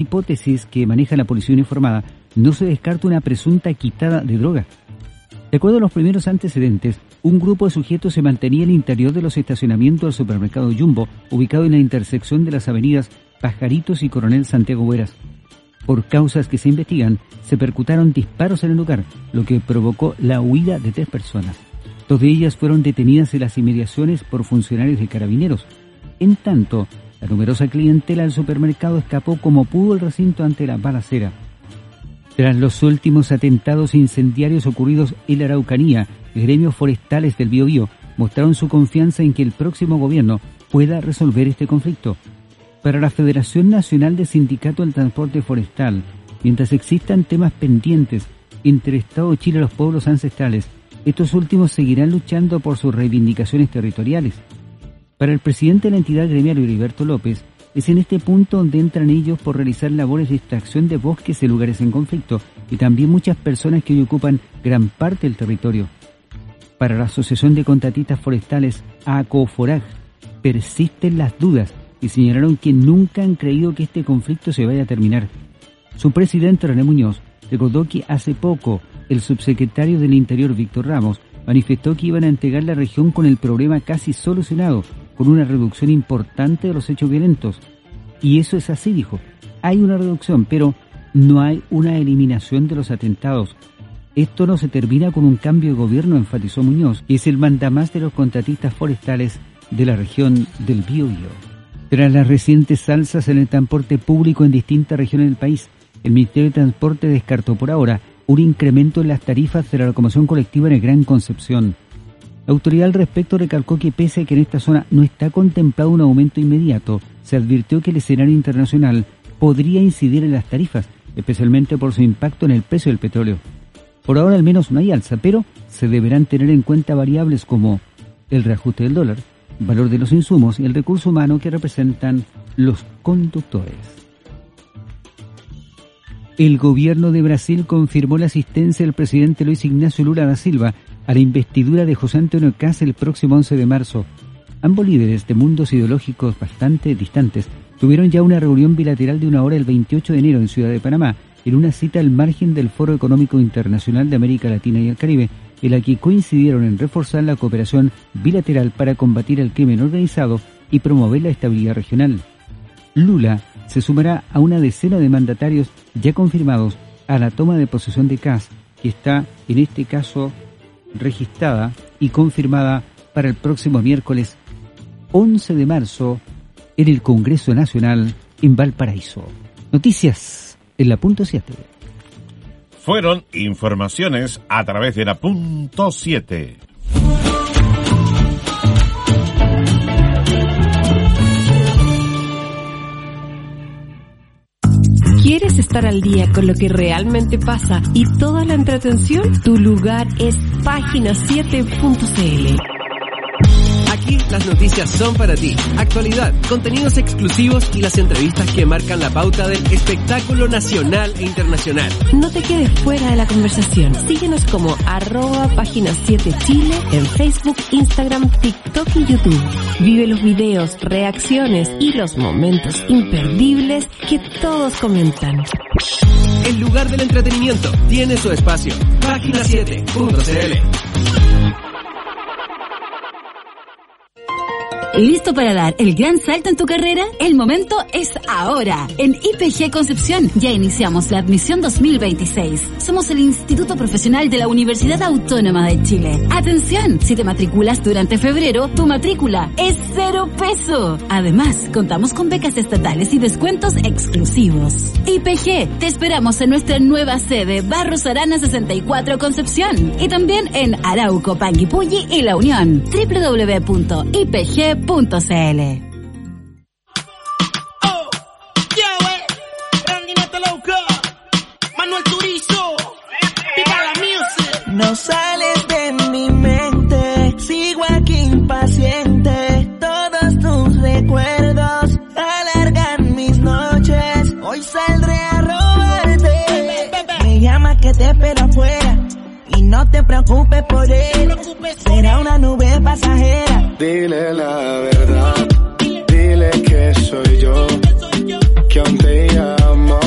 hipótesis que maneja la policía uniformada, no se descarta una presunta quitada de droga. De acuerdo a los primeros antecedentes, un grupo de sujetos se mantenía en el interior de los estacionamientos del supermercado Jumbo, ubicado en la intersección de las avenidas Pajaritos y Coronel Santiago Bueras. Por causas que se investigan, se percutaron disparos en el lugar, lo que provocó la huida de 3 personas. 2 de ellas fueron detenidas en las inmediaciones por funcionarios de Carabineros. En tanto, la numerosa clientela del supermercado escapó como pudo el recinto ante la balacera. Tras los últimos atentados incendiarios ocurridos en la Araucanía, gremios forestales del Biobío mostraron su confianza en que el próximo gobierno pueda resolver este conflicto. Para la Federación Nacional de Sindicatos del Transporte Forestal, mientras existan temas pendientes entre el Estado de Chile y los pueblos ancestrales, estos últimos seguirán luchando por sus reivindicaciones territoriales. Para el presidente de la entidad gremial, Heriberto López, es en este punto donde entran ellos por realizar labores de extracción de bosques en lugares en conflicto y también muchas personas que hoy ocupan gran parte del territorio. Para la Asociación de Contratistas Forestales, ACOFORAG, persisten las dudas y señalaron que nunca han creído que este conflicto se vaya a terminar. Su presidente, René Muñoz, recordó que hace poco el subsecretario del Interior, Víctor Ramos, manifestó que iban a entregar la región con el problema casi solucionado, con una reducción importante de los hechos violentos. Y eso es así, dijo. Hay una reducción, pero no hay una eliminación de los atentados. Esto no se termina con un cambio de gobierno, enfatizó Muñoz, que es el mandamás de los contratistas forestales de la región del Biobío. Tras las recientes alzas en el transporte público en distintas regiones del país, el Ministerio de Transporte descartó por ahora un incremento en las tarifas de la locomoción colectiva en el Gran Concepción. La autoridad al respecto recalcó que pese a que en esta zona no está contemplado un aumento inmediato, se advirtió que el escenario internacional podría incidir en las tarifas, especialmente por su impacto en el precio del petróleo. Por ahora al menos no hay alza, pero se deberán tener en cuenta variables como el reajuste del dólar, valor de los insumos y el recurso humano que representan los conductores. El gobierno de Brasil confirmó la asistencia del presidente Luis Ignacio Lula da Silva a la investidura de José Antonio Kast el próximo 11 de marzo. Ambos líderes de mundos ideológicos bastante distantes tuvieron ya una reunión bilateral de 1 hora el 28 de enero en Ciudad de Panamá, en una cita al margen del Foro Económico Internacional de América Latina y el Caribe, en la que coincidieron en reforzar la cooperación bilateral para combatir el crimen organizado y promover la estabilidad regional. Lula se sumará a una decena de mandatarios ya confirmados a la toma de posesión de Kast, que está en este caso registrada y confirmada para el próximo miércoles 11 de marzo en el Congreso Nacional en Valparaíso. Noticias en la Punto 7. Fueron informaciones a través de la Punto 7. ¿Quieres estar al día con lo que realmente pasa y toda la entretención? Tu lugar es Página7.cl. Aquí las noticias son para ti. Actualidad, contenidos exclusivos y las entrevistas que marcan la pauta del espectáculo nacional e internacional. No te quedes fuera de la conversación. Síguenos como @Página7Chile en Facebook, Instagram, TikTok y YouTube. Vive los videos, reacciones y los momentos imperdibles que todos comentan. El lugar del entretenimiento tiene su espacio. Página7.cl. ¿Listo para dar el gran salto en tu carrera? El momento es ahora. En IPG Concepción ya iniciamos la admisión 2026. Somos el Instituto Profesional de la Universidad Autónoma de Chile. ¡Atención! Si te matriculas durante febrero, tu matrícula es 0 pesos. Además, contamos con becas estatales y descuentos exclusivos. IPG, te esperamos en nuestra nueva sede, Barros Arana 64 Concepción. Y también en Arauco, Panguipulli y La Unión. www.ipg.cl. No sales de mi mente, sigo aquí impaciente. Todos tus recuerdos alargan mis noches. Hoy saldré a robarte. Me llama que te espero afuera y no te preocupes por él. Será una nube pasajera. Dile la verdad, dile que soy yo, que aún te llamo.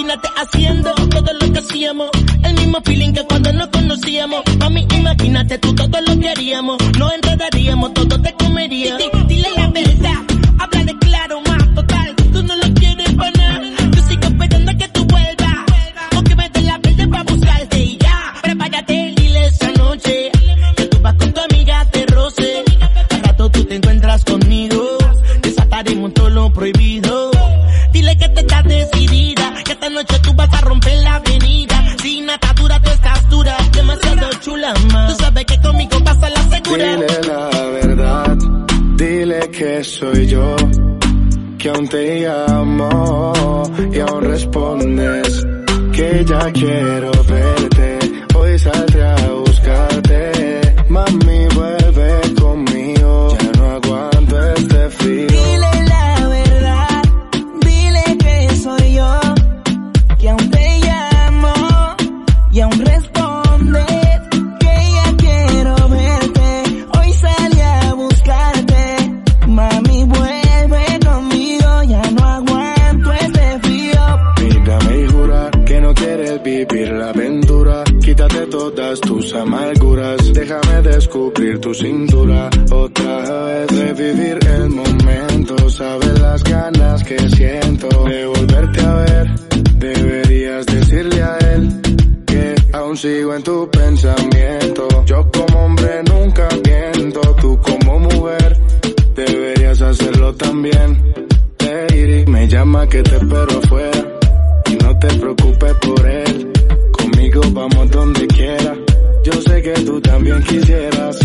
imagínate haciendo todo lo que hacíamos. El mismo feeling que cuando nos conocíamos. Mami, imagínate tú todo lo que haríamos. Nos enredaríamos, todo te comería. Dile la verdad, háblale claro, más total. Tú no lo quieres para nada. Yo sigo esperando a que tú vuelvas. O que me des la verde para buscarte y ya. Prepárate, dile esa noche que tú vas con tu amiga, te roce. Al rato tú te encuentras conmigo. Desataremos todo lo prohibido. Dile que te estás decidida, que esta noche tú vas a romper la avenida. Sin atadura tú estás dura, demasiado chula, más. Tú sabes que conmigo pasa la segura. Dile la verdad, dile que soy yo, que aún te llamo y aún respondes que ya quiero verte. Hoy saldré a buscarte, mami vuelve conmigo, ya no aguanto este frío. Dile la verdad, dile que soy yo, que aún te llamo y aún respondes que ya quiero verte. Hoy salí a buscarte, mami vuelve conmigo, ya no aguanto este frío. Mírame y jura que no quieres vivir la aventura. Quítate todas tus amarguras, déjame descubrir tu cintura. Otra vez revivir el momento, sabes las ganas que siento de volverte a ver. Deberías decirle a él que aún sigo en tu pensamiento. Yo como hombre nunca miento, tú como mujer deberías hacerlo también. Lady, me llama que te espero afuera y no te preocupes por él. Conmigo vamos donde quiera, yo sé que tú también quisieras.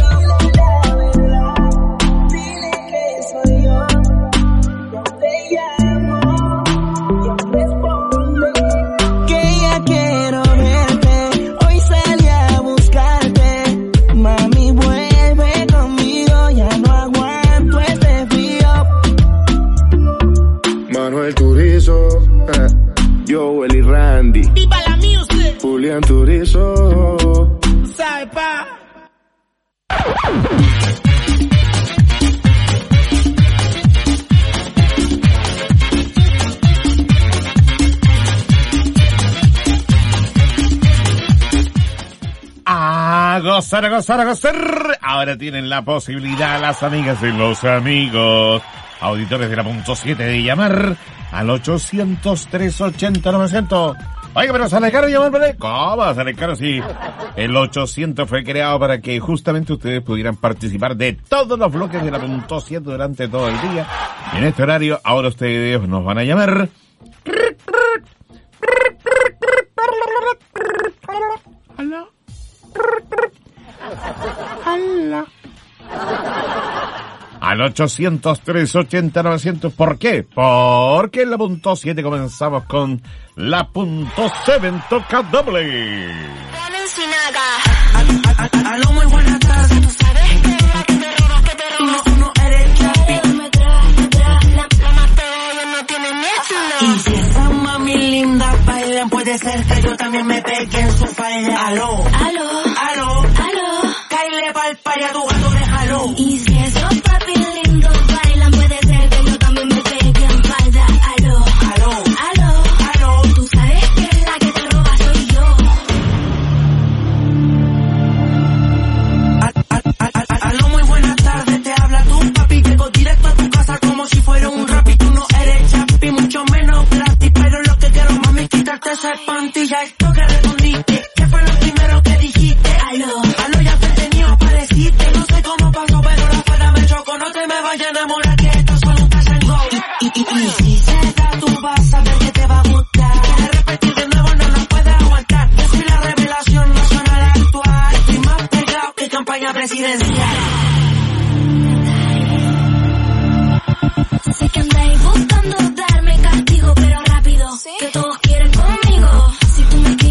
Dile que soy yo, que aún te llamo y aún responde que ya quiero verte. Hoy salí a buscarte, mami vuelve conmigo, ya no aguanto este frío. Manuel Turizo, Joel y Randy, ¡Viva la music! Julián Turizo. ¿Sabe, pa? A gozar, a gozar, a gozar. Ahora tienen la posibilidad las amigas y los amigos auditores de la punto 7 de llamar al 800-380-900. Oiga, pero sale caro llamar, ¿cómo sale caro? Sí, el 800 fue creado para que justamente ustedes pudieran participar de todos los bloques de la punto 7 durante todo el día. Y en este horario, ahora ustedes nos van a llamar al 800-380-900. ¿Por qué? Porque en la punto 7 comenzamos con la punto 7 toca doble. Aló, muy buenas tardes. Tú sabes que te robas, que te robas. Tú no eres chapi. Me trae, la más pegada no tiene miedo. Y si esa mami linda bailan, puede ser que yo también me pegue en su falda. Aló, caile pa'l pari a tu gato, déjalo. Y si esos papi lindos bailan, puede ser que yo también me pegue en falda. Aló, tú sabes que la que te roba soy yo. Aló, muy buenas tardes, te habla tu papi. Llego directo a tu casa como si fuera un rap. Y tú no eres chapi, mucho menos gratis. Pero lo que quiero, mami, es quitarte ese panty. Ya esto que respondiste, ¿qué fue lo primero que dijiste? Aló, ya te tenía apareciste. No sé cómo pasó, pero la falda me chocó. No te me vayas a enamorar, que esto solo un cash and go. Y si se da, tú vas a ver que te va a gustar. Quieres repetir de nuevo, no nos puedes aguantar. Yo soy la revelación nacional actual. Estoy más pegado que campaña presidencial. Sé que andáis buscando darme castigo, pero rápido, ¿sí? Que todos quieren conmigo. Si tú me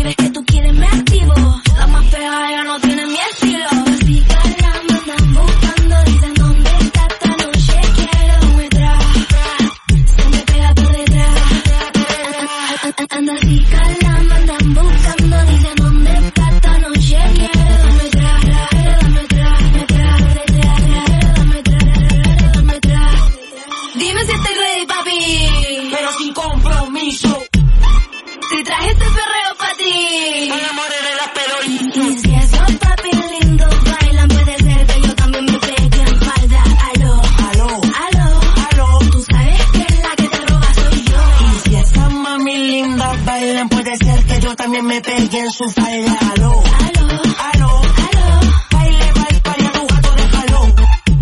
también me pegué en su falda. Aló, aló, baile pa'l party a tu gato de jalón.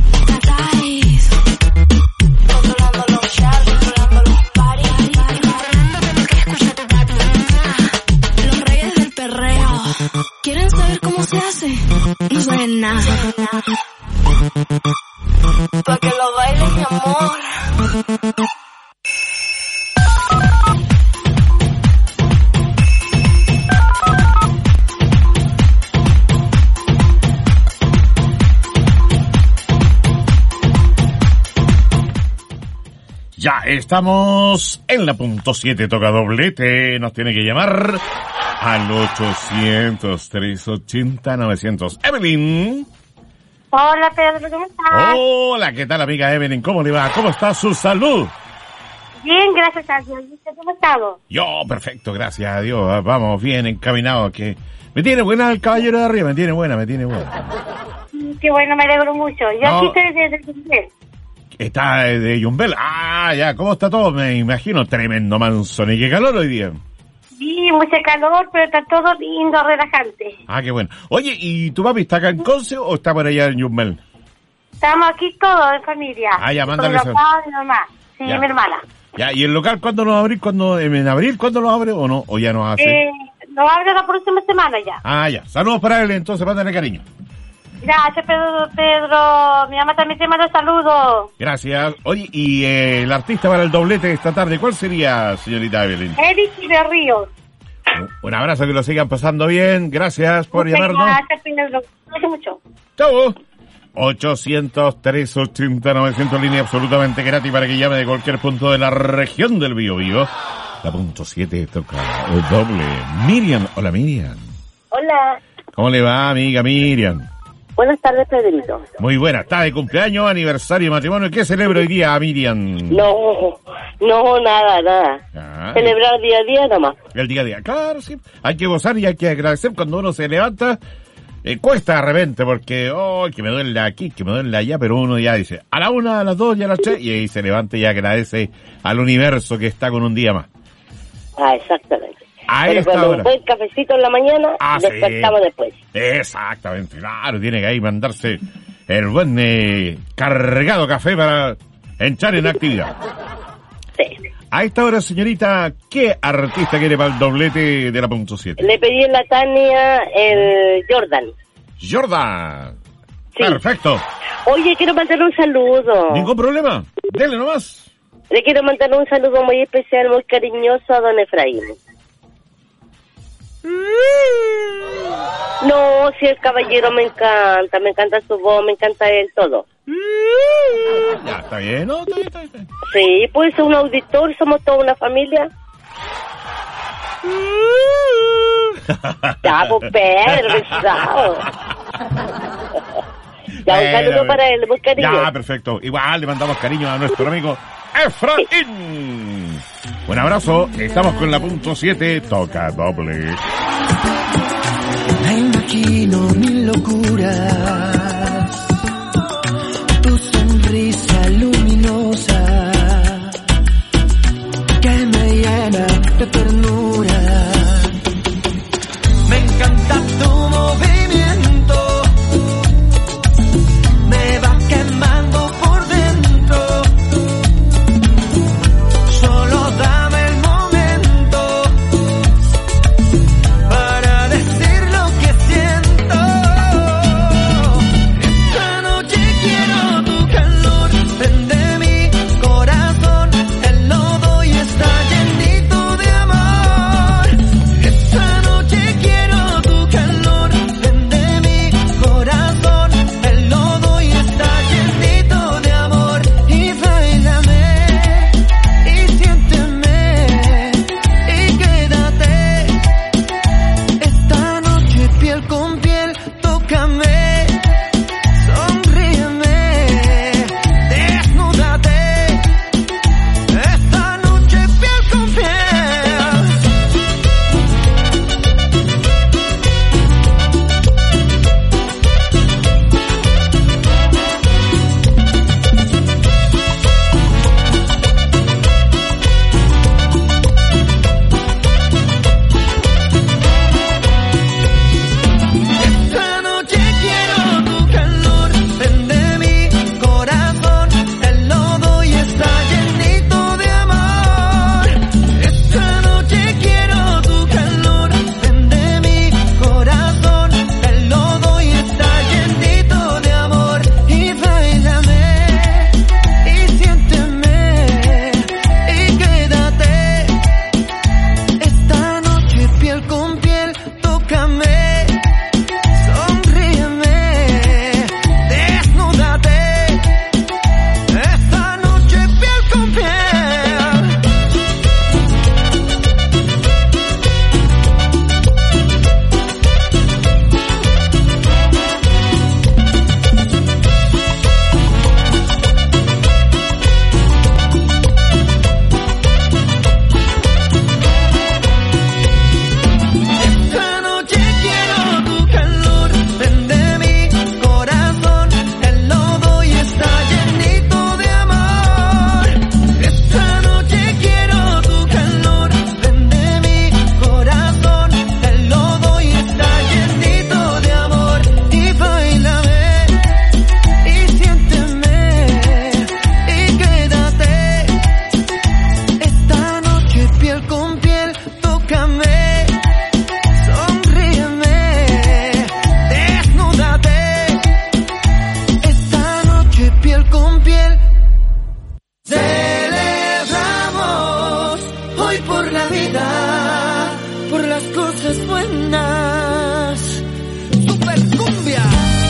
Controlando los charts, controlando los parties. Los reyes del perreo. ¿Quieren saber cómo se hace? No saben nada. Pa' que lo bailes, mi amor. Ya estamos en la punto 7, toca doblete. Nos tiene que llamar al 800-380-900. Evelyn. Hola, Pedro, ¿cómo estás? Hola, ¿qué tal, amiga Evelyn? ¿Cómo le va? ¿Cómo está su salud? Bien, gracias a Dios. ¿Y usted cómo ha estado? Yo, perfecto, gracias a Dios. Vamos bien encaminados. Que me tiene buena el caballero de arriba, me tiene buena. Qué bueno, me alegro mucho. Yo No. aquí estoy desde Yumbel. Está de Yumbel. Ah, ya, ¿cómo está todo? Me imagino tremendo manzón. ¿Y qué calor hoy día? Sí, mucho calor, pero está todo lindo, relajante. Ah, qué bueno. Oye, ¿y tu papi está acá en Conce o está por allá en Yumbel? Estamos aquí todos en familia. Ah, ya, Con mándale mi eso. papá y mi mamá. Sí, Ya. mi hermana. Ya, ¿y el local cuándo lo va a abrir? ¿En abril cuándo lo abre o no? ¿O ya no hace? Lo abre la próxima semana ya. Ah, ya. Saludos para él, entonces, mándale cariño. Gracias, Pedro. Mi mamá también te manda saludos. Gracias. Oye, y el artista para el doblete de esta tarde, ¿cuál sería, señorita Evelyn? Eric y de Ríos. Un abrazo, que lo sigan pasando bien. Gracias por Muchas llamarnos. Gracias, Pedro. Gracias mucho. Chau. 800-380-900, línea absolutamente gratis para que llame de cualquier punto de la región del Biobío. La punto 7 toca el doble. Miriam, hola Miriam. Hola. ¿Cómo le va, amiga Miriam? Buenas tardes, Pedrito. Muy buena, está de cumpleaños, aniversario, matrimonio. ¿Qué celebra hoy día, Miriam? No, nada. Ah, Celebrar día a día nomás. el día a día, claro, sí. Hay que gozar y hay que agradecer cuando uno se levanta. Cuesta de repente porque, que me duele aquí, que me duele allá, pero uno ya dice, a la 1, a las 2 y a las 3, y ahí se levanta y agradece al universo que está con un día más. Ah, exactamente. A Pero esta cuando hora. fue el cafecito en la mañana, despertamos sí. después. Exactamente, claro, tiene que ahí mandarse el buen cargado café para entrar en actividad. Sí. A esta hora, señorita, ¿qué artista quiere para el doblete de la punto 7? Le pedí en la Tania el Jordan. Jordan. Sí. Perfecto. Oye, quiero mandar un saludo. Ningún problema. Dele nomás. Le quiero mandar un saludo muy especial, muy cariñoso a don Efraín. No, si el caballero me encanta su voz, me encanta él, todo. Ya, está bien, ¿no? Está bien. Sí, pues un auditor, somos toda una familia. Ya, pues Pedro, pesado. Ya, un saludo para él, muy cariñoso. Ya, perfecto. Igual le mandamos cariño a nuestro amigo Efraín. Un abrazo. Estamos con la punto 7. Toca doble. Me imagino mil locuras, tu sonrisa luminosa que me llena de ternura. Me encanta tu movimiento, me va quemando por dentro. Solo dame el momento para decir lo que siento. Esta noche quiero tu calor, prende mi corazón, el lodo y está llenito de amor. voy por la vida, por las cosas buenas. Super cumbia.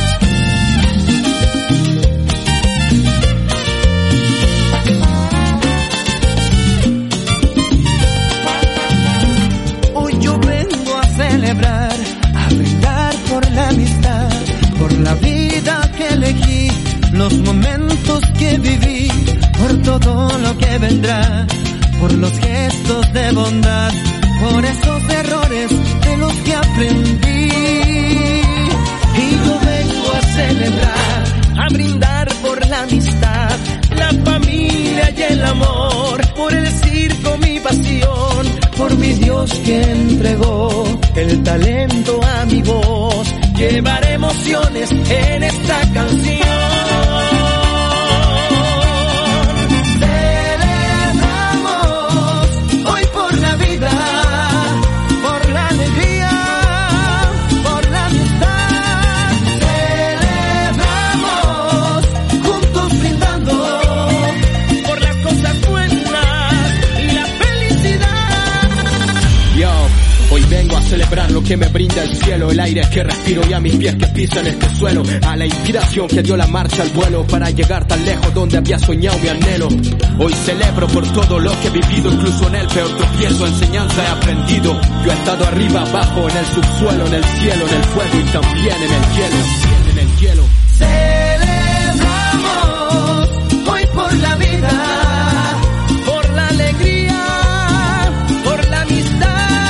Hoy yo vengo a celebrar, a brindar por la amistad, por la vida que elegí, los momentos que viví, por todo lo que vendrá, por los gestos de bondad, por esos errores de los que aprendí. Y yo vengo a celebrar, a brindar por la amistad, la familia y el amor, por el circo mi pasión, por mi Dios que entregó el talento a mi voz. Llevaré emociones en esta canción. Celebrar lo que me brinda el cielo, el aire que respiro y a mis pies que pisan este suelo, a la inspiración que dio la marcha al vuelo para llegar tan lejos donde había soñado mi anhelo. Hoy celebro por todo lo que he vivido, incluso en el peor tropiezo, enseñanza he aprendido. Yo he estado arriba, abajo, en el subsuelo, en el cielo, en el fuego y también en el hielo. En el hielo. Celebramos hoy por la vida, por la alegría, por la amistad.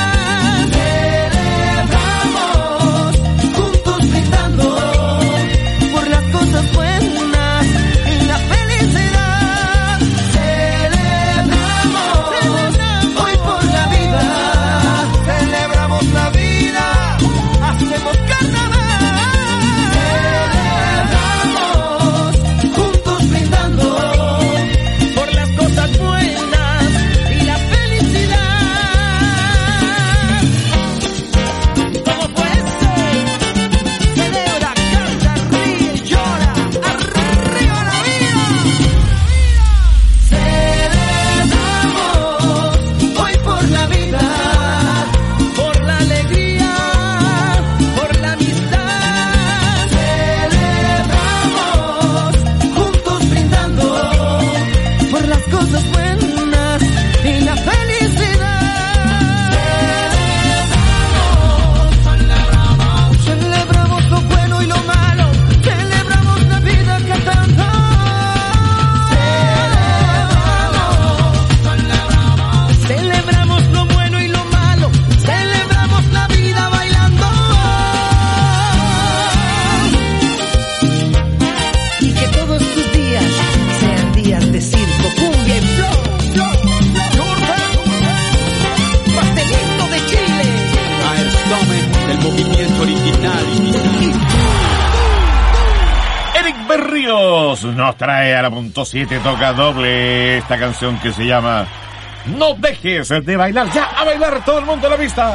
Nos trae a la punto 7, toca doble esta canción que se llama No dejes de bailar. Ya, a bailar todo el mundo a la pista.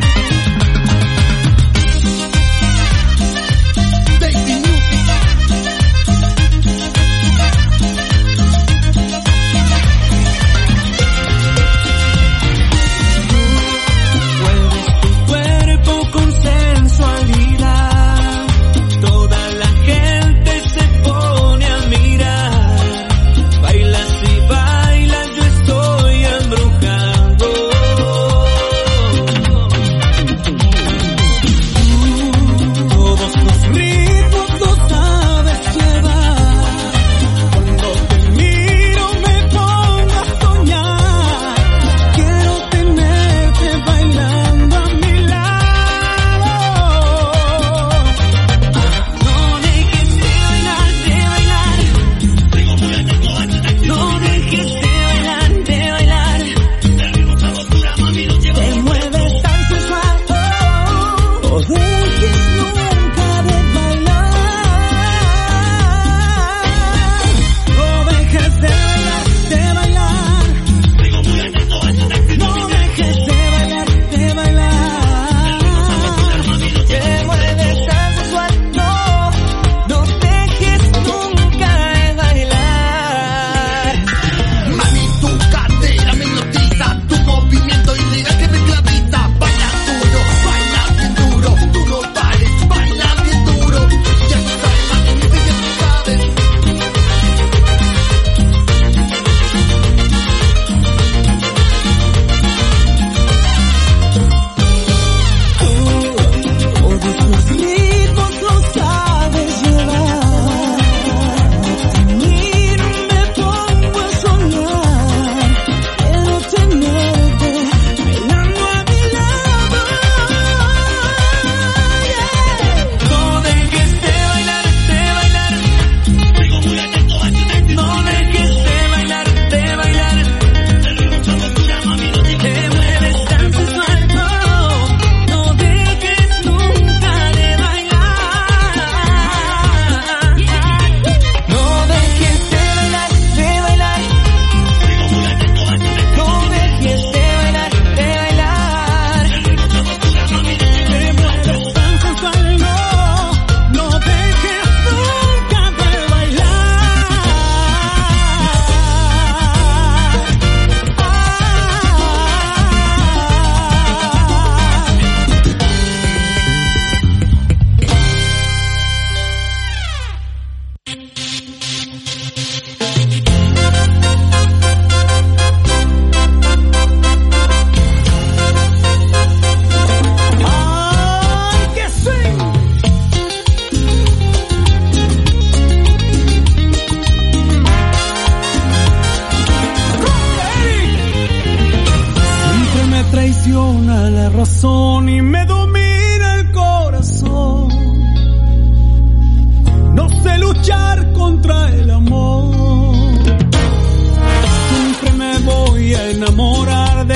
Baby music.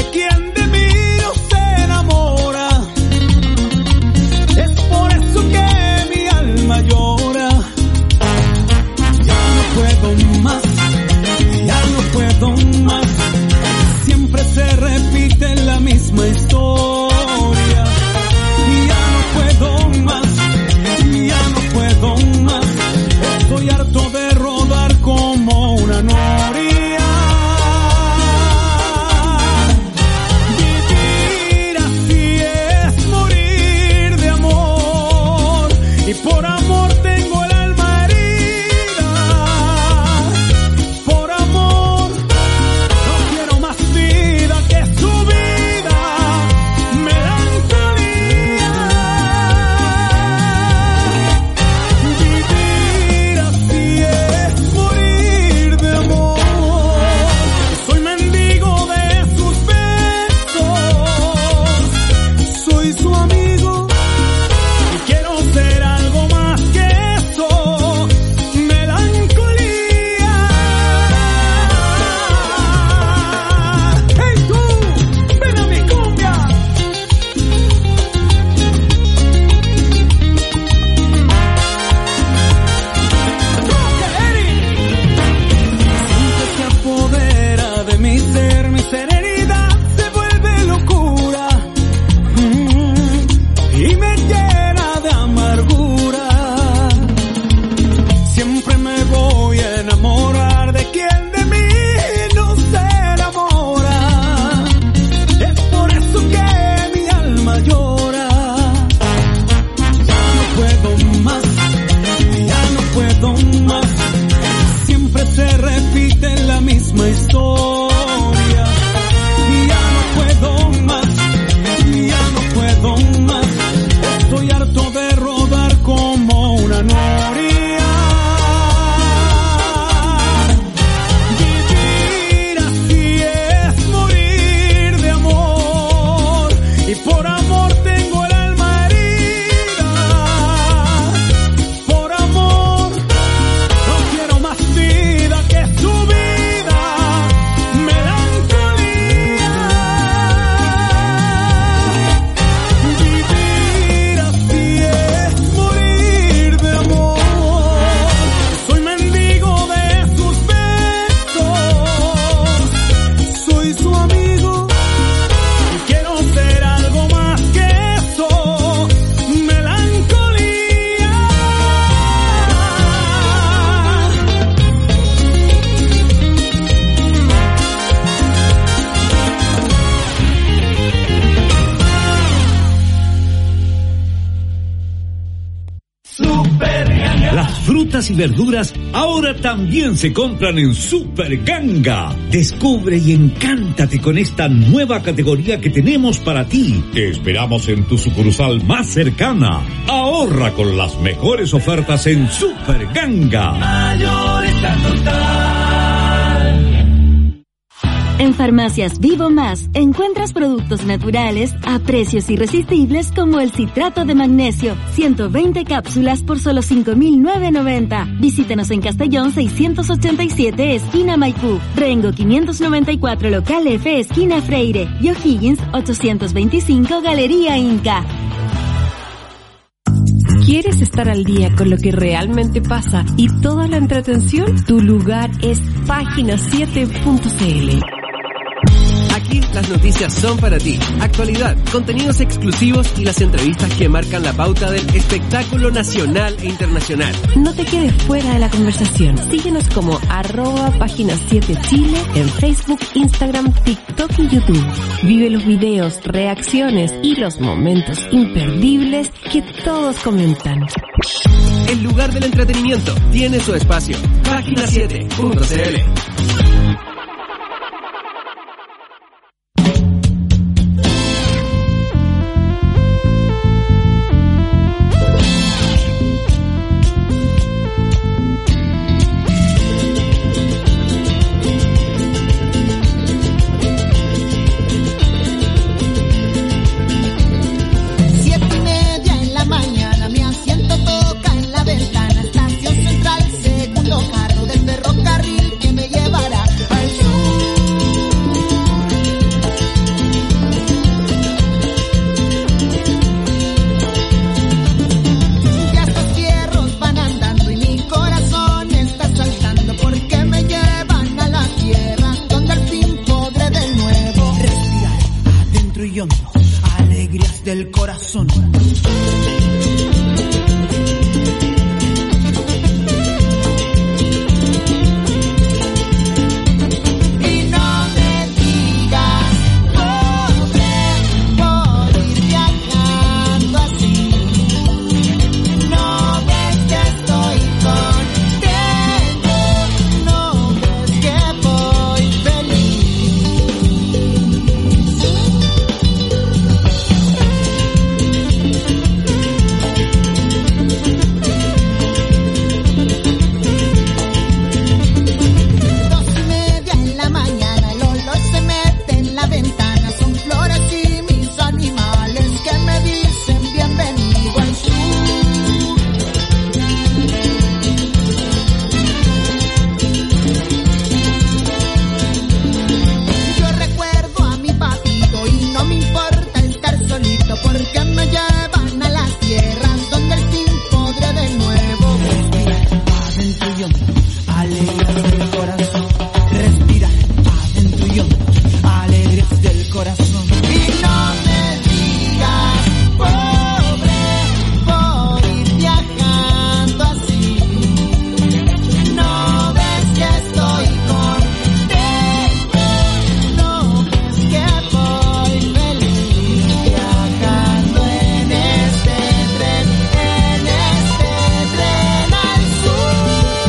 ¿quién de mí no se enamora? Es por eso que mi alma llora. Ya no puedo más, ya no puedo más. Siempre se repite la misma historia. Ya no puedo más, ya no puedo más. Estoy harto de rodar como una noria. Vivir así es morir de amor. Y por amor tengo el alma herida. Por amor no quiero más vida que su vida. Melancolía. Vivir así es morir de amor. Soy mendigo de sus besos. Soy su amigo y quiero ser algo más que eso. Melancolía. ¡Hey tú! ¡Ven a mi cumbia! Siempre se apodera de mi ser, mi serenidad se vuelve locura. Y me llena de amargura. Siempre me voy a enamorar de quien de mí no se enamora. Es por eso que mi alma llora. Ya no puedo más, ya no puedo más. Siempre se repite la misma historia. Ya no puedo más, ya no puedo más. Estoy harto de rodar como una noria. Vivir así es morir de amor. Y por amor tengo el alma herida. Por amor no quiero más vida que su vida. Melancolía. Vivir así es morir de amor. Soy mendigo de sus besos. Soy su amigo y quiero ser algo más que eso. Melancolía. Las frutas y verduras ahora también se compran en Super Ganga. Descubre y encántate con esta nueva categoría que tenemos para ti. Te esperamos en tu sucursal más cercana. Ahorra con las mejores ofertas en Super Ganga. Mayorista Total. En Farmacias Vivo Más encuentras productos naturales a precios irresistibles como el citrato de magnesio, 120 cápsulas por solo 5.990. Visítanos en Castellón 687, esquina Maipú, Rengo 594, local F, esquina Freire, y O'Higgins 825, Galería Inca. ¿Quieres estar al día con lo que realmente pasa y toda la entretención? Tu lugar es página7.cl. Aquí las noticias son para ti. Actualidad, contenidos exclusivos y las entrevistas que marcan la pauta del espectáculo nacional e internacional. No te quedes fuera de la conversación. Síguenos como @página7chile en Facebook, Instagram, TikTok y YouTube. Vive los videos, reacciones y los momentos imperdibles que todos comentan. El lugar del entretenimiento tiene su espacio. Página7.cl. Estación Central, segundo carro del ferrocarril que me llevará ilusión, alegrías del corazón, respira adentro y hondo, alegrías del corazón. Y no me digas, pobre, por ir viajando así, no ves que estoy contento, no ves que voy feliz viajando en este tren al sur.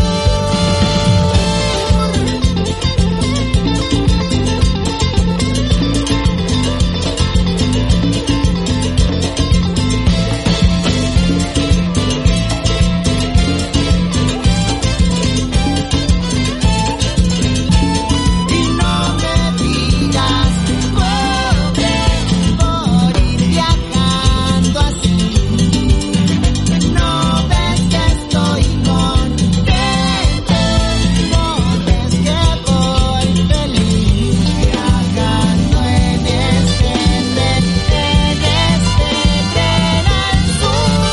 Y no me digas, pobre, por ir viajando así, no ves que estoy contento, no ves que voy feliz viajando en este tren al sur.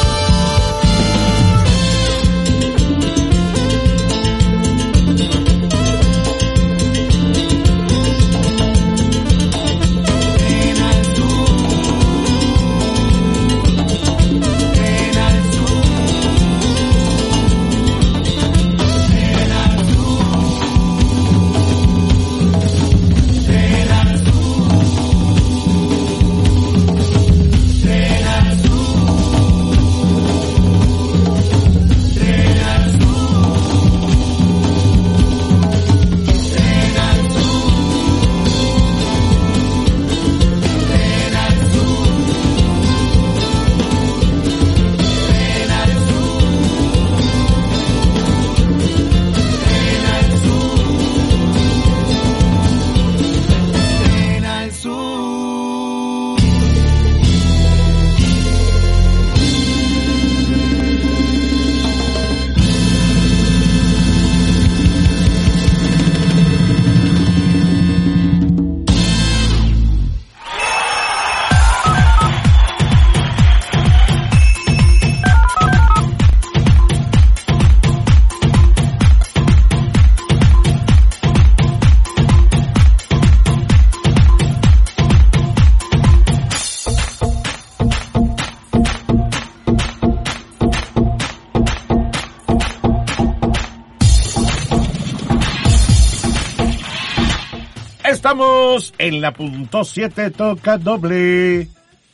Estamos en la punto 7, toca doble.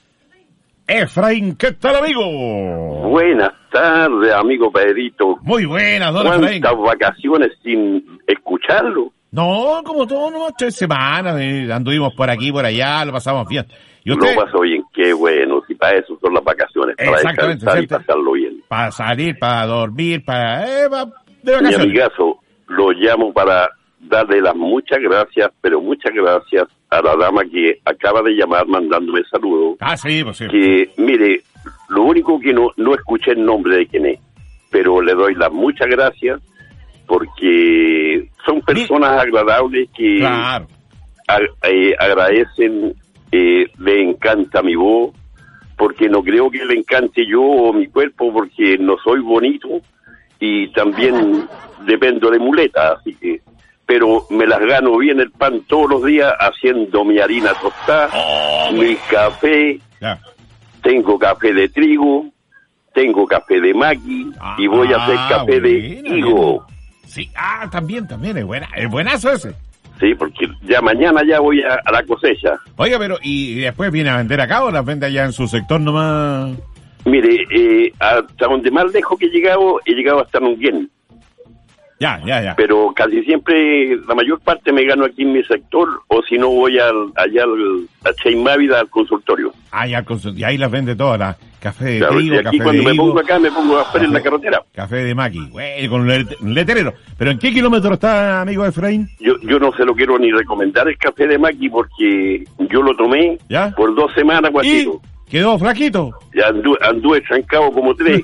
Efraín, ¿qué tal, amigo? Buenas tardes, amigo Pedrito. Muy buenas, don Efraín. ¿Cuántas vacaciones sin escucharlo? No, como todo, nomás 3 semanas, anduvimos por aquí, por allá, lo pasamos bien. ¿Y usted? Lo pasó bien, qué bueno, si para eso son las vacaciones, para Exactamente, descansar y pasarlo bien. Para salir, para dormir, para de Mi vacaciones. amigazo, lo llamo para darle las muchas gracias, pero muchas gracias a la dama que acaba de llamar mandándome saludos. Ah, sí, pues sí. Que, mire, lo único que no escuché el nombre de quién es, pero le doy las muchas gracias porque son personas agradables que Claro. agradecen, le encanta mi voz, porque no creo que le encante yo o mi cuerpo, porque no soy bonito y también dependo de muleta, así que, pero me las gano bien el pan todos los días haciendo mi harina tostada, mi café, tengo café de trigo, tengo café de maqui y voy a hacer café de higo. Sí, también es buena, es buenazo ese. Sí, porque ya mañana ya voy a la cosecha. Oiga, pero ¿y después viene a vender acá o las vende allá en su sector nomás? Mire, hasta donde más lejos que he llegado hasta Nunguén. Ya. Pero casi siempre, la mayor parte me gano aquí en mi sector, o si no voy allá a Cheimávida al consultorio. Ya al consultorio, y ahí las vende todas, las café de Claro, trigo, y aquí café cuando de me higo, pongo acá, me pongo a esperar en la carretera. café de maqui, güey, con un letrero. ¿Pero en qué kilómetro está, amigo Efraín? Yo no se lo quiero ni recomendar el café de maqui porque yo lo tomé por 2 semanas, guatito. ¿Quedó flaquito? Ya anduve trancado como 3.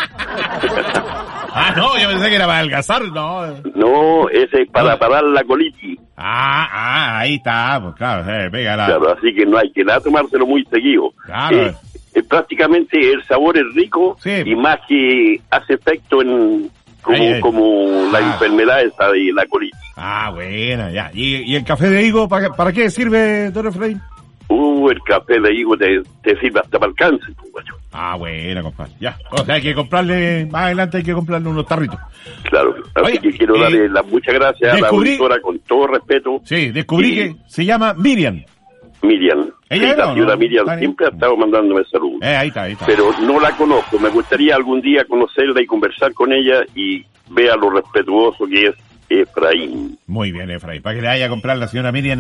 No, yo pensé que era para adelgazar, no. No, ese es para parar la colitis. Ahí está, pues claro, pégala. Claro, así que no hay que nada tomárselo muy seguido. Claro. Prácticamente el sabor es rico y más que hace efecto en como la enfermedad esta de la colitis. Ah, buena, ya. ¿Y el café de higo para qué sirve, don Efraín? El café de higo te sirve hasta para el cáncer, guacho. Ah, buena, compadre. Ya. O sea, hay que comprarle, más adelante hay que comprarle unos tarritos. Claro. Así que quiero darle las muchas gracias a la auditora con todo respeto. Sí, descubrí que se llama Miriam. ¿Ella sí, la señora Miriam siempre ha estado mandándome saludos. Ahí está. Pero no la conozco. Me gustaría algún día conocerla y conversar con ella y vea lo respetuoso que es Efraín. Muy bien, Efraín. Para que le vaya a comprar la señora Miriam.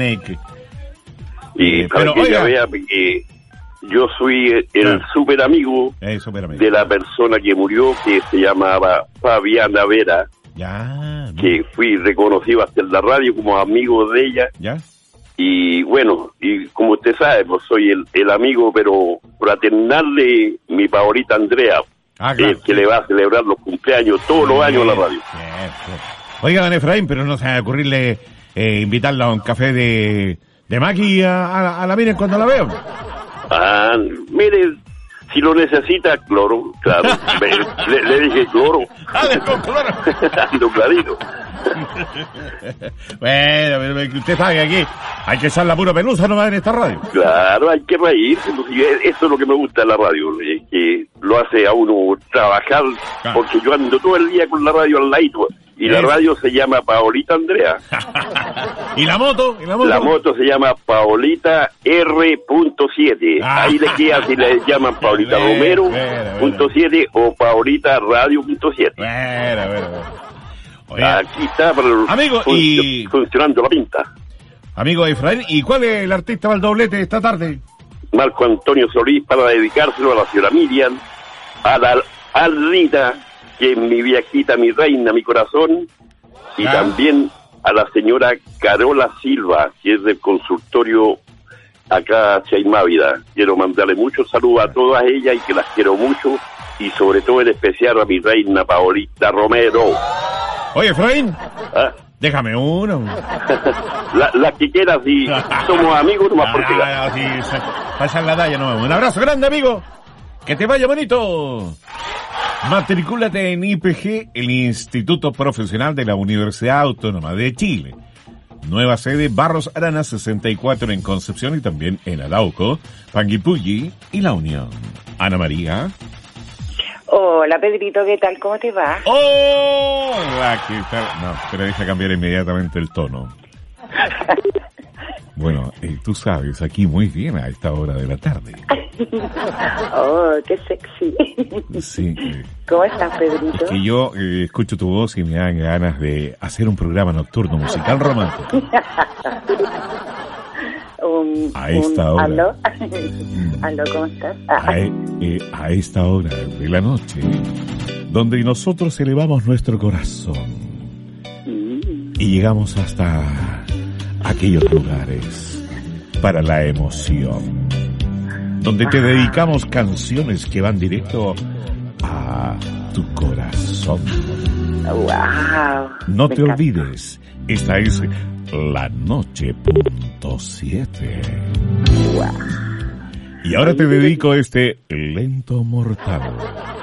Y para que ella vea que yo soy el súper amigo de la persona que murió, que se llamaba Fabiana Vera. Que fui reconocido hasta en la radio como amigo de ella. Y bueno, y como usted sabe, pues soy el amigo, pero fraternal de mi favorita Andrea, que le va a celebrar los cumpleaños todos los años en la radio. Oiga, don Efraín, pero no se va a ocurrirle invitarla a un café de Maki a la Miriam cuando la veo. Mire, si lo necesita, cloro, claro. le dije cloro. Con cloro. Ando clarito. Bueno, pero usted sabe que aquí hay que echar la pura pelusa nomás en esta radio. Claro, hay que reírse. Eso es lo que me gusta de la radio, que lo hace a uno trabajar, porque yo ando todo el día con la radio al ladito. Y la radio se llama Paolita Andrea. ¿Y la moto? La moto se llama Paolita R.7. Ahí le queda si le llaman Paolita Romero .7 o Paolita Radio.7. Aquí está funcionando la pinta. Amigo Efraín, ¿y cuál es el artista para el doblete esta tarde? Marco Antonio Solís, para dedicárselo a la señora Miriam, a la Alrita, que es mi viejita, mi reina, mi corazón, y también a la señora Carola Silva, que es del consultorio acá Chaimávida. Quiero mandarle muchos saludos a todas ellas y que las quiero mucho, y sobre todo en especial a mi reina Paolita Romero. Oye, Efraín, déjame uno. La que quieras, si somos amigos, nomás porque... Pasan la talla, no. Un abrazo grande, amigo. Que te vaya bonito. Matricúlate en IPG, el Instituto Profesional de la Universidad Autónoma de Chile. Nueva sede Barros Arana 64 en Concepción y también en Arauco, Panguipulli y La Unión. Ana María. Hola, Pedrito, ¿qué tal? ¿Cómo te va? Hola, ¿qué tal? No, pero deja cambiar inmediatamente el tono. Bueno, tú sabes, aquí muy bien a esta hora de la tarde. Oh, qué sexy. Sí. ¿Cómo estás, Pedrito? Es que yo escucho tu voz y me dan ganas de hacer un programa nocturno musical romántico. A esta hora. ¿Aló? ¿Aló, cómo estás? A esta hora de la noche, donde nosotros elevamos nuestro corazón y llegamos hasta aquellos lugares para la emoción, donde te dedicamos canciones que van directo a tu corazón. Wow. No te olvides, esta es La Noche.7. Wow. Y ahora te dedico este lento mortal.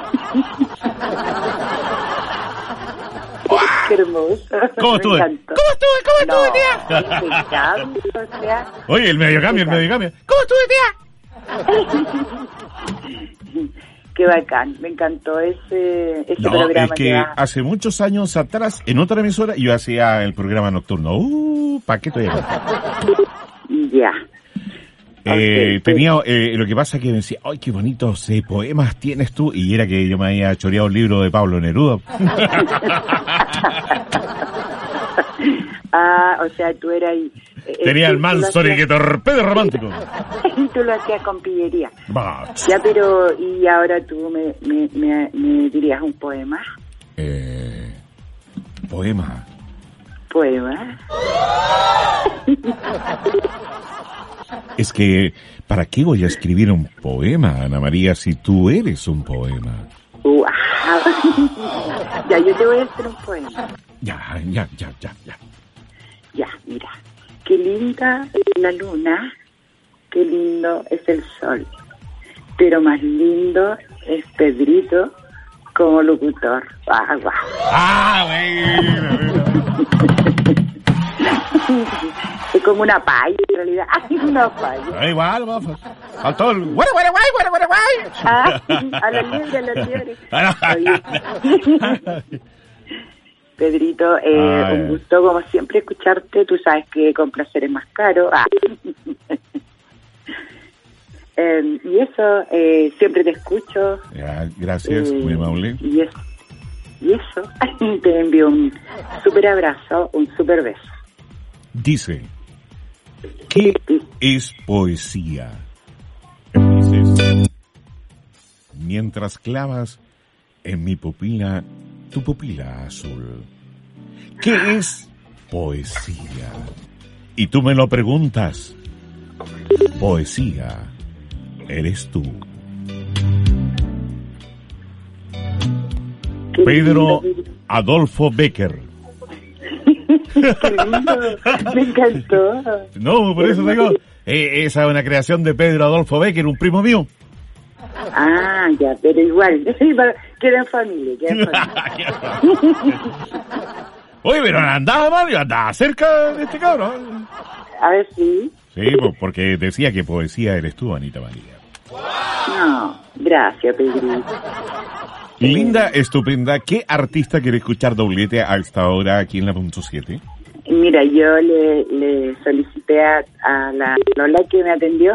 Qué hermoso. ¿Cómo estuve? ¿Cómo estuve, tía? Oye, el medio cambio. ¿Cómo estuve, tía? Qué bacán, me encantó ese programa. Es que hace muchos años atrás, en otra emisora, yo hacía el programa nocturno. ¿Para qué estoy acá? Ya. Tenía, lo que pasa es que me decía, ¡ay, qué bonitos poemas tienes tú! Y era que yo me había choreado un libro de Pablo Neruda. O sea, tú eras... Tenía el manso y que torpedo romántico. Tú lo hacías con pillería. Ya, pero... ¿Y ahora tú me dirías un poema? ¿Poema? ¿Poema? Es que, ¿para qué voy a escribir un poema, Ana María, si tú eres un poema? ¡Wow! Ya, yo te voy a hacer un poema. Ya. Ya, mira. Qué linda es la luna, qué lindo es el sol, pero más lindo es Pedrito como locutor. Bueno. Es como una palla, en realidad. Una palla. Igual, faltó el guay. A la liebre. Pedrito, un gusto como siempre escucharte. Tú sabes que con placer es más caro. Y eso, siempre te escucho. Gracias, muy amable. Y eso, te envío un súper abrazo, un súper beso. Dice, ¿qué es poesía? Dices, mientras clavas en mi pupila tu pupila azul. ¿Qué es poesía? Y tú me lo preguntas. Poesía eres tú. Pedro Adolfo Becker. Qué lindo, me encantó. No, por eso digo, esa es una creación de Pedro Adolfo Becker, un primo mío. Ya, pero igual, queda en familia. Oye, pero andaba mal, andaba cerca de este cabrón. A ver, sí. Sí, porque decía que poesía eres tú, Anita María. No, gracias, Pedro. Linda, estupenda. ¿Qué artista quiere escuchar doblete a esta hora aquí en la punto 7? Mira, yo le solicité a la Lola que me atendió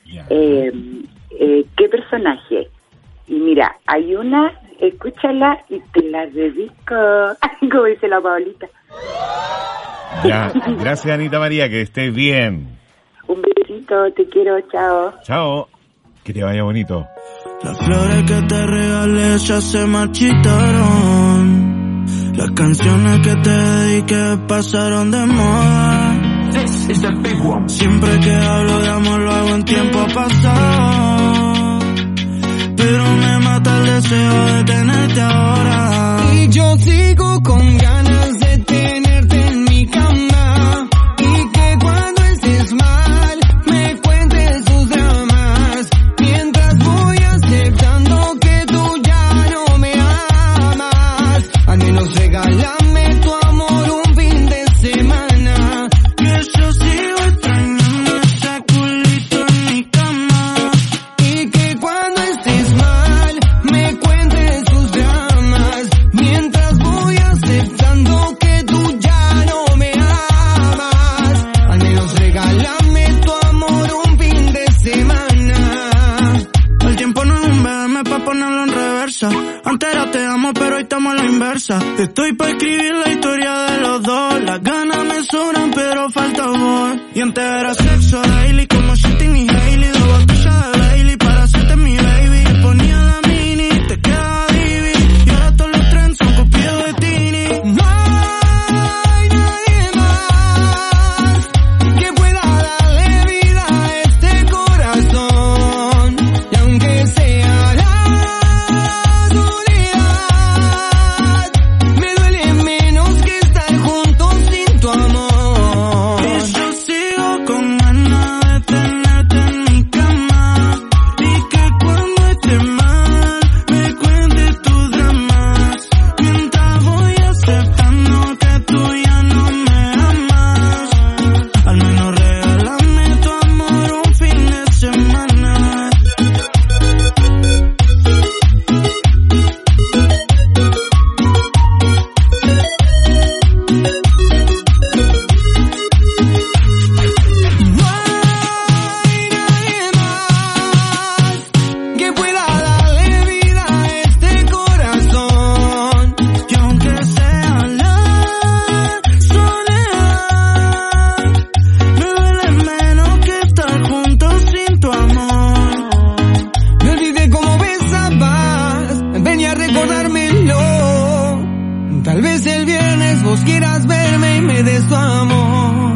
qué personaje. Y mira, hay una, escúchala y te la dedico, como dice la Paulita. Ya, gracias Anita María, que estés bien. Un besito, te quiero, chao. Chao, que te vaya bonito. Las flores que te regalé ya se marchitaron. Las canciones que te dediqué pasaron de moda. Siempre que hablo de amor lo hago en tiempo pasado. Pero me mata el deseo de tenerte ahora. Y yo sigo con ganas de tenerte en mi cama. Y que cuando estés mal me cuentes tus dramas. Mientras voy aceptando que tú ya no me amas. Al menos regálame tu amor un fin de semana. Que yo sigo extrañando ese culito en mi cama. Y que cuando estés mal me cuentes tus dramas. Mientras voy aceptando que tú ya no me amas. Al menos regálame tu amor un fin de semana. El tiempo no es un BM pa' ponerlo en reversa. Antes era te amo pero hoy estamos a la inversa. Estoy pa' escribir la historia de los dos. Las ganas me sobran pero falta amor. Y antes era sexo daily como Justin y Hailey. 2 botellas de Bailey para hacerte mi baby. Ponía la mini, te quedaba divi. Y ahora todos los trends son copiados de Tini. No hay nadie más que pueda darle vida a este corazón. Y aunque sea la soledad, me duele menos que estar juntos sin tu amor. Y yo sigo con ganas de tenerte en mi cama. Y que cuando estés mal me cuentes tus dramas. Mientras voy aceptando que tú ya no me amas. Al menos regálame tu amor un fin de semana. Que pueda darle vida a este corazón. Y aunque sea la soledad, me duele menos que estar juntos sin tu amor. Me olvidé cómo besabas, ven a recordármelo. Tal vez el viernes vos quieras verme y me des tu amor.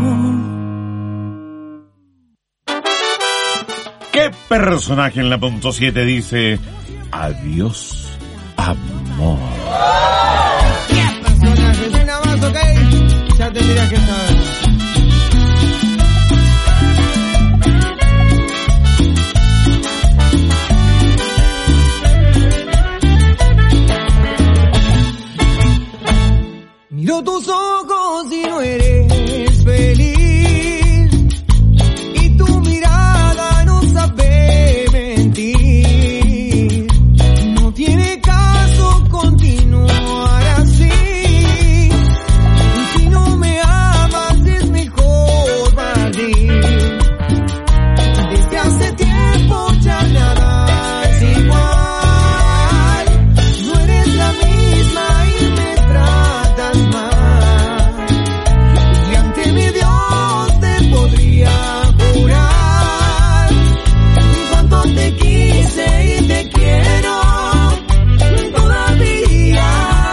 ¿Qué personaje en la punto 7 dice adiós, amor? Personajes, una más, ok. Ya tendrías que saber. Miro tus ojos y no eres feliz, y tu mirada no sabe mentir. No tiene caso continuar así. Si no me amas es mejor partir. Desde hace tiempo ya nada es igual. No eres la misma y me tratas mal. Y ante mi Dios te podría jurar cuánto te quise y te quiero todavía.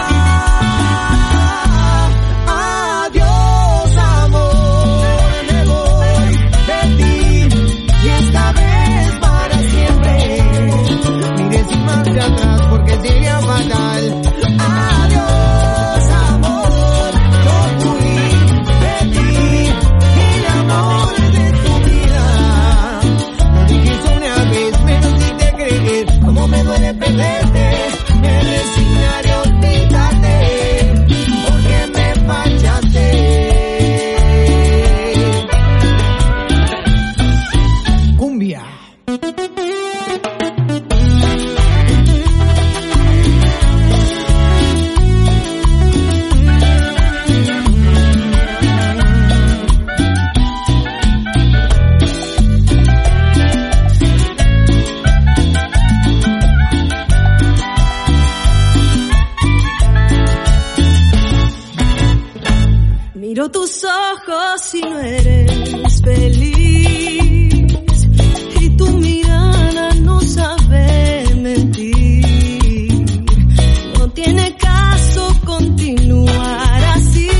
Adiós, amor, me voy de ti y esta vez para siempre. Mire sin marcha atrás porque sería fatal. Adiós, amor, yo fui de ti, el amor de tu vida. Lo dijiste una vez, pero si te crees como me duele perderte. Me resignaré a olvidarte porque me fallaste. Cumbia. Miro tus ojos y no eres feliz, y tu mirada no sabe mentir. No tiene caso continuar así.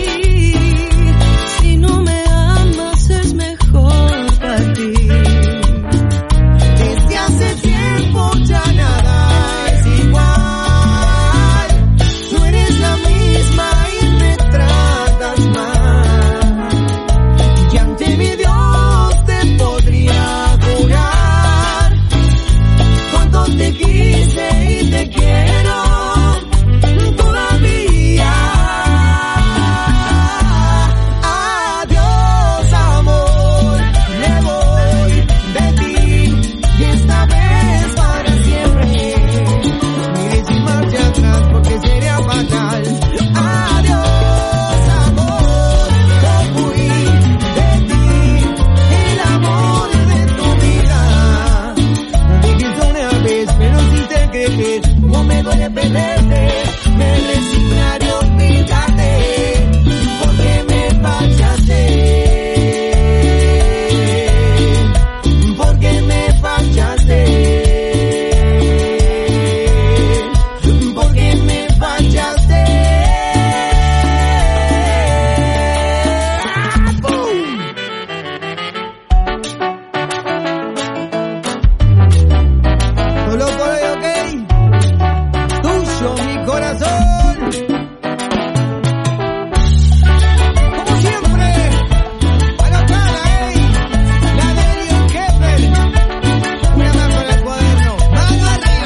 Si no me amas es mejor partir. Desde hace tiempo ya nada es igual. No eres la misma y me tratas mal. Y ante mi Dios te podría jurar cuánto te quise y te quiero todavía. Adiós, amor, me voy de ti y esta vez para siempre. Mire sin marcha atrás porque sería fatal. Adiós, amor, yo fui de ti, el amor de tu vida. Lo dijiste una vez, pero si te crees, no me duele perderte. Me resignaré a olvidarte porque me fallaste. Porque me fallaste. Porque me fallaste. ¡Bum! Solo por hoy, ok. Tuyo, mi corazón. Como siempre, a la cara, la de Elion Kepler. Una mano en el cuaderno, mano arriba.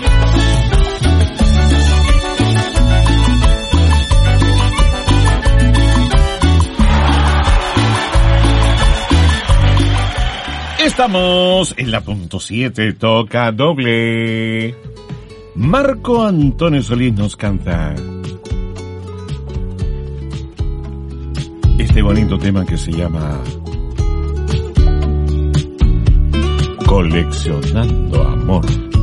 Estamos en la punto 7, toca doble. Marco Antonio Solís nos canta este bonito tema que se llama Coleccionando Amor.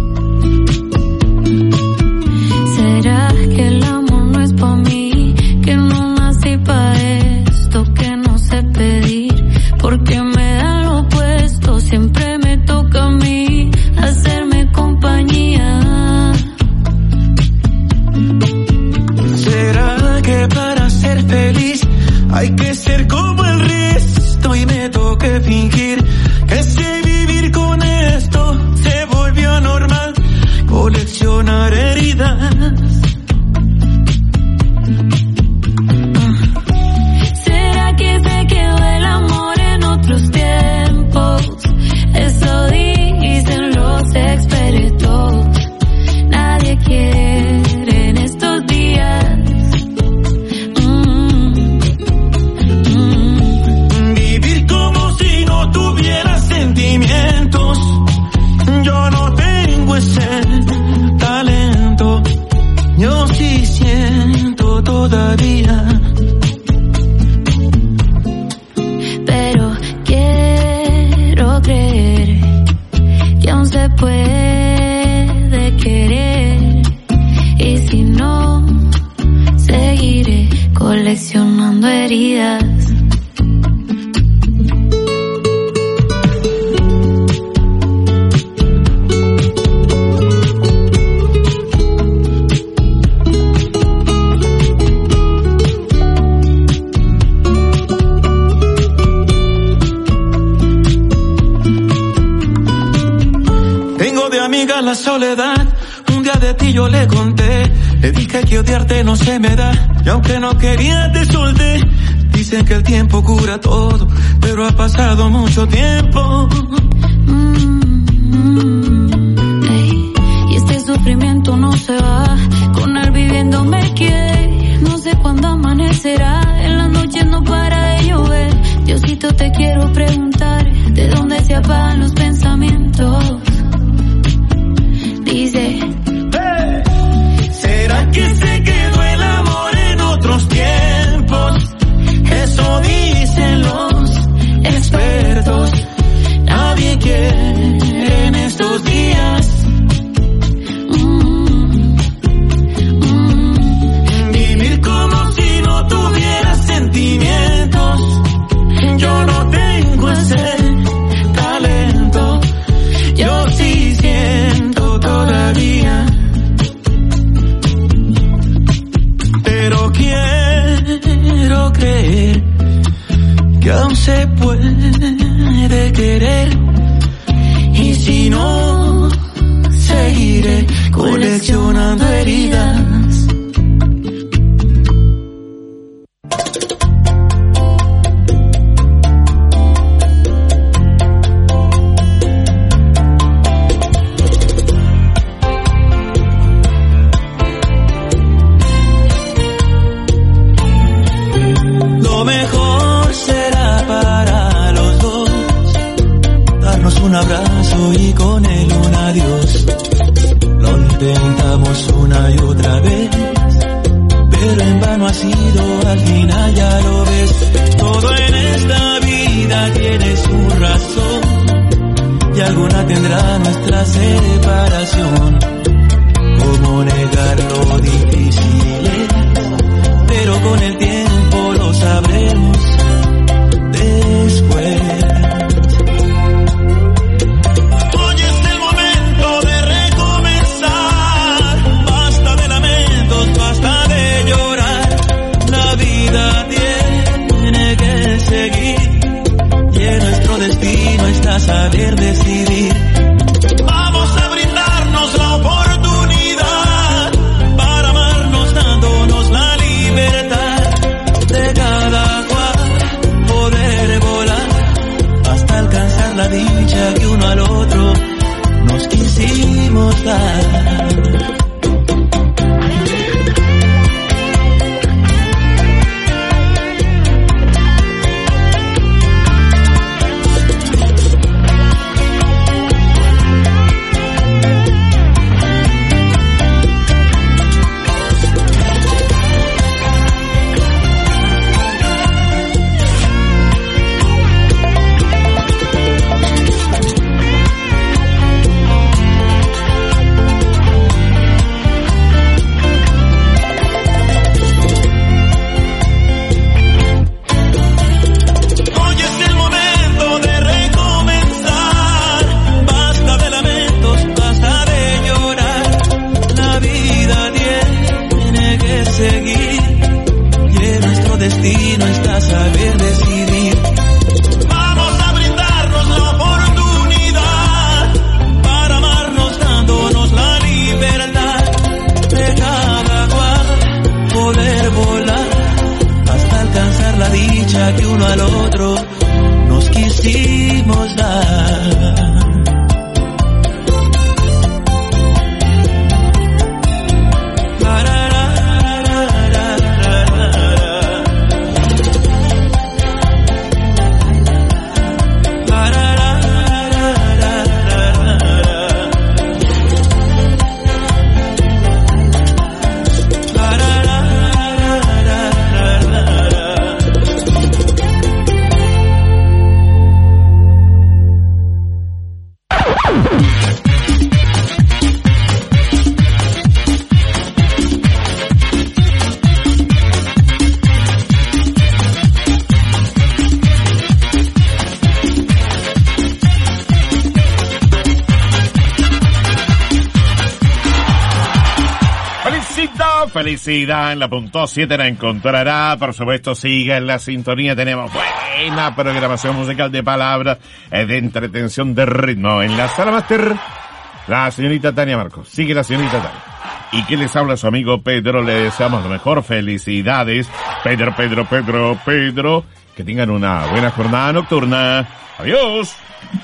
¿Será que el amor no es pa' mí? Que no nací pa' esto, que no sé pedir, porque me da lo opuesto. Siempre me toca a mí hacerme compañía. ¿Será que para ser feliz hay que ser como el resto y me toque fingir que sé vivir con esto? Se volvió normal coleccionar heridas. ¿Será que se quedó el amor en otros tiempos? Eso dicen los expertos. Nadie quiere en estos días. siento todavía. Pero quiero creer que aún se puede querer. Y si no, seguiré coleccionando heridas. La soledad, un día de ti yo le conté, le dije que odiarte no se me da, y aunque no quería te solté. Dicen que el tiempo cura todo, pero ha pasado mucho tiempo. Y este sufrimiento no se va, con él viviendo me quedé. No sé cuándo amanecerá, en las noches no para de llover. Diosito, te quiero preguntar, ¿de dónde se apagan los pensamientos? Dice, ¿será que se quedó el amor en otros tiempos? Eso dicen los expertos. Nadie quiere en estos días vivir como si no tuviera sentimientos. Yo no tengo ese talento. Yo sí siento todavía, pero quiero creer que aún se puede querer. Y si no, seguiré coleccionando heridas. Un abrazo y con él un adiós. Lo intentamos una y otra vez, pero en vano ha sido, al final ya lo ves. Todo en esta vida tiene su razón, y alguna tendrá nuestra separación. ¿Cómo negar lo difícil es? Pero con el tiempo lo sabremos después. Destino está saber decidir. Vamos a brindarnos la oportunidad para amarnos dándonos la libertad de cada cual poder volar hasta alcanzar la dicha que uno al otro nos quisimos dar. Destino está saber decidir. Vamos a brindarnos la oportunidad para amarnos dándonos la libertad de cada cual poder volar hasta alcanzar la dicha que uno al otro nos quisimos dar. felicidad en la punto 7 la encontrará. Por supuesto, siga en la sintonía. Tenemos buena programación musical de palabras, de entretención, de ritmo. En la sala máster, la señorita Tania Marcos. Sigue la señorita Tania. Y que les habla su amigo Pedro. Le deseamos lo mejor. Felicidades. Pedro. Que tengan una buena jornada nocturna. Adiós.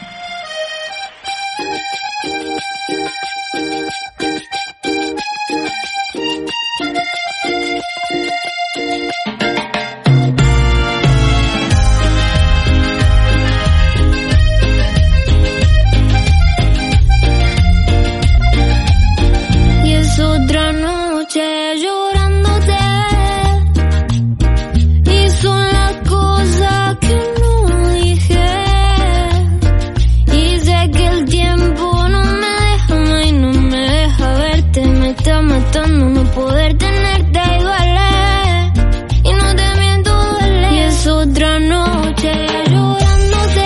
No poder tenerte y duele, y no te miento, duele. Y es otra noche llorándote,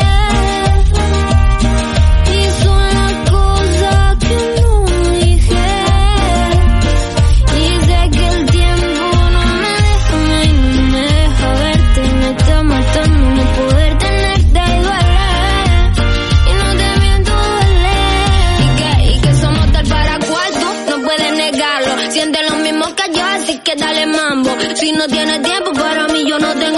y son las cosas que no dije, y sé que el tiempo no me deja, y no me deja verte, me está matando no poder tenerte y duele, y no te miento, duele. Y que somos tal para cual tú no puedes negarlo. Siente lo mismo que yo, así que dale mambo. Si no tienes tiempo para mí, yo no tengo